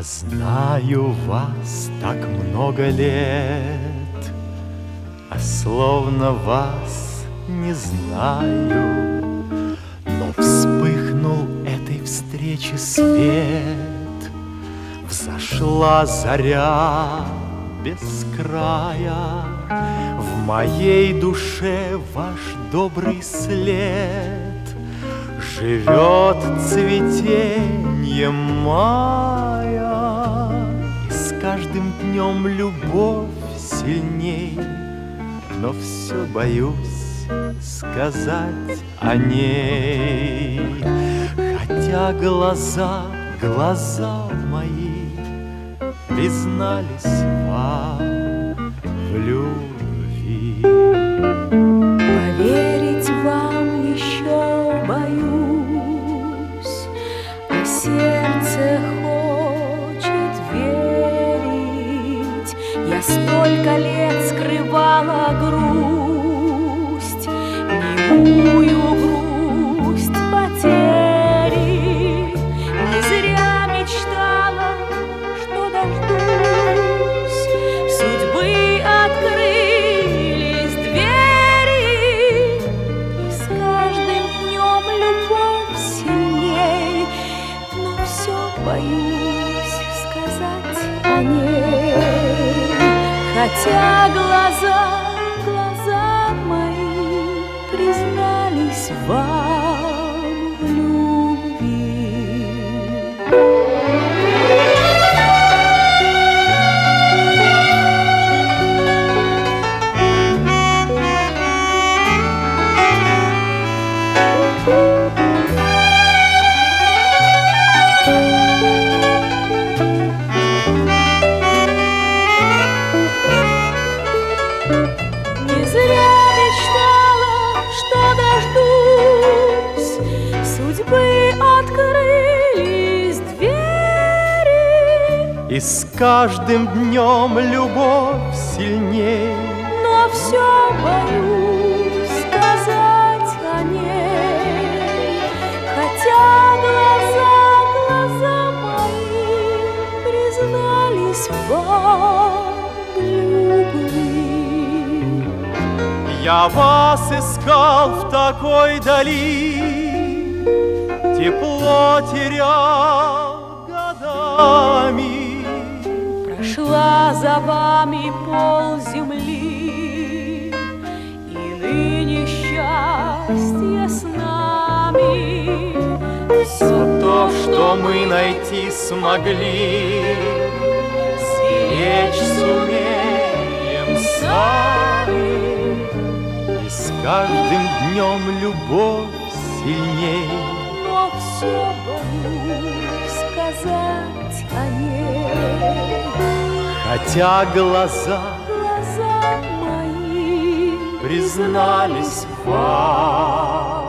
Я знаю вас так много лет, а словно вас не знаю. Но вспыхнул этой встречи свет, взошла заря без края. В моей душе ваш добрый след живет цветеньем мая, и с каждым днем любовь сильней, но все боюсь сказать о ней. Хотя глаза мои признались вам в любви. Поверить вам еще боюсь, а сердце хочет верить. Я столько лет скрывала грусть, немую грусть потери. Не зря мечтала, что дождусь судьбы. Открылись двери, и с каждым днем любовь сильней, но все боюсь сказать о ней. Хотя глаза мои признались вам в любви. Не зря мечтала, что дождусь судьбы, открылись двери. И с каждым днем любовь сильней, Но все боюсь сказать о ней. Хотя глаза мои признались вам в любви. я вас искал в такой дали, тепло терял годами. Прошла за вами полземли, и ныне счастье с нами. Все то, что мы найти смогли, сберечь сумеем сами. И с каждым днем любовь сильней, Но все боюсь сказать о ней. хотя глаза Глаза мои признались вам